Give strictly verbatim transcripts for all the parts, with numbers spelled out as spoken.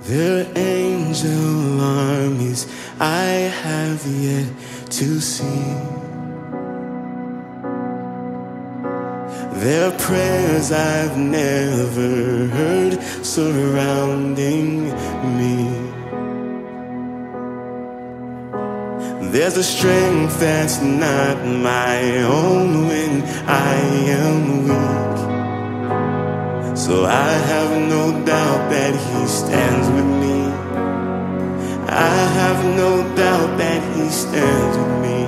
Their angel armies I have yet to see. Their prayers I've never heard surrounding me. There's a strength that's not my own when I am weak. So I have no doubt that He stands with me. I have no doubt that He stands with me.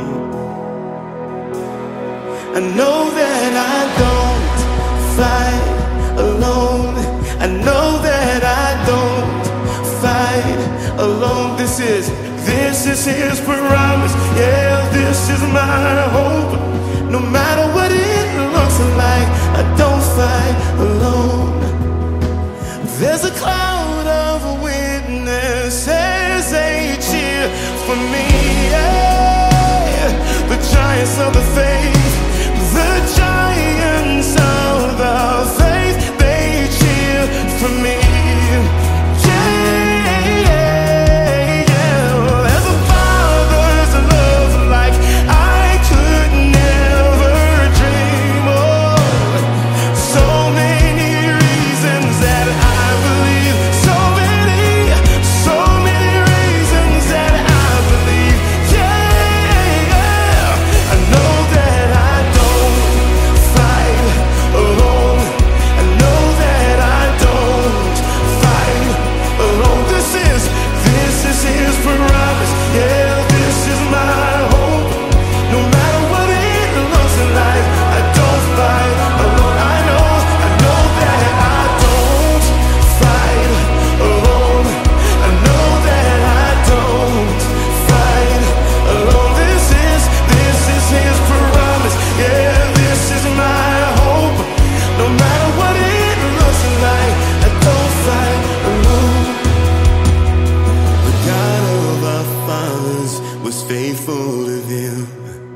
I know that I don't fight alone. I know that I don't fight alone. This is, this is His promise. Yeah, this is my hope. No matter what it looks like, I don't fight alone. There's a cloud of witnesses, they cheer for me. Yeah. The giants of the faith, the giants of the faith, they cheer for me. Yeah, yeah, yeah. There's a Father's love like I could never dream of. So many reasons that I believe, so many, so many reasons that I believe. Yeah, yeah. I know that I don't fight alone. I know that I don't fight alone. This is, this is His promise. Yeah, this is my hope. No matter what it looks like, I don't fight alone. I know, I know that I don't fight alone. I know that I don't fight alone. This is, this is His promise. Yeah, this is my hope. No matter what it looks like, I don't fight alone. The God of our fathers was faithful to them.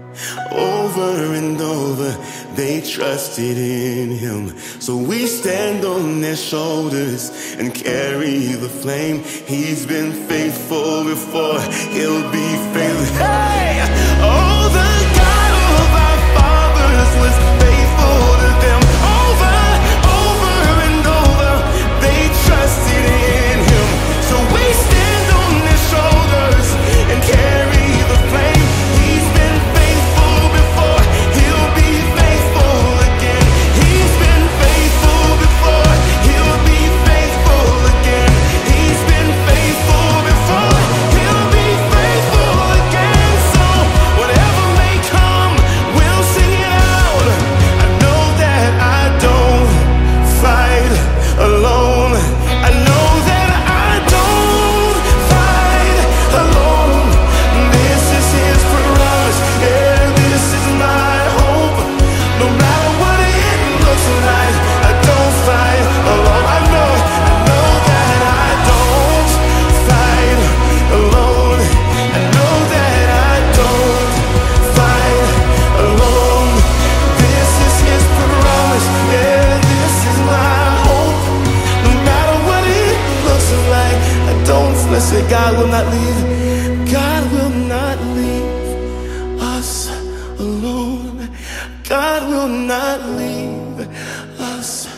Over and over, they trusted in Him. So we stand on their shoulders and carry the flame. He's been faithful before, He'll be faithful. Hey! Oh, the God of our fathers was faithful to them. Over, over and over, they trusted in Him. So we stand on their shoulders and carry the flame. He's been faithful before, He'll be faithful again. He's been faithful before, He'll be faithful again. He's been faithful before, He'll be faithful again. So whatever may come, we'll sing it out. I know that I don't fight alone. I know that I don't fight alone. This is His promise. Yeah, this is my hope. No matter what it looks like, I don't fight alone. I know, I know that I don't fight alone. I know that I don't fight alone. This is His promise. Yeah, this is my hope. No matter what it looks like, I don't. Let's say God will not leave. God will not leave us alone. God will not leave us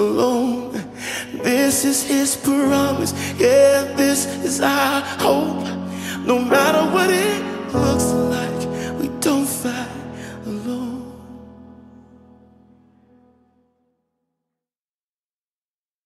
alone. This is His promise. Yeah, this is our hope.